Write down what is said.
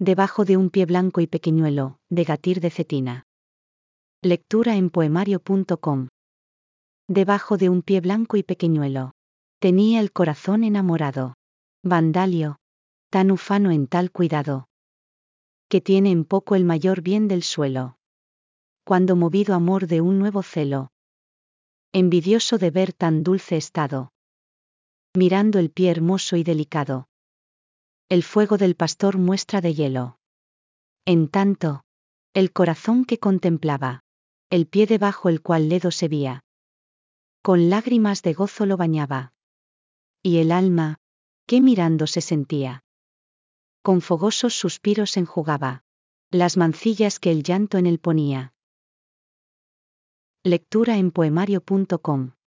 Debajo de un pie blanco y pequeñuelo, de Gatir de Cetina. Lectura en poemario.com. Debajo de un pie blanco y pequeñuelo. Tenía el corazón enamorado. Vandalio. Tan ufano en tal cuidado. Que tiene en poco el mayor bien del suelo. Cuando movido amor de un nuevo celo. Envidioso de ver tan dulce estado. Mirando el pie hermoso y delicado. El fuego del pastor muestra de hielo. En tanto, el corazón que contemplaba, el pie debajo el cual ledo se vía. Con lágrimas de gozo lo bañaba. Y el alma, que mirando se sentía. Con fogosos suspiros enjugaba. Las mancillas que el llanto en él ponía. Lectura en poemario.com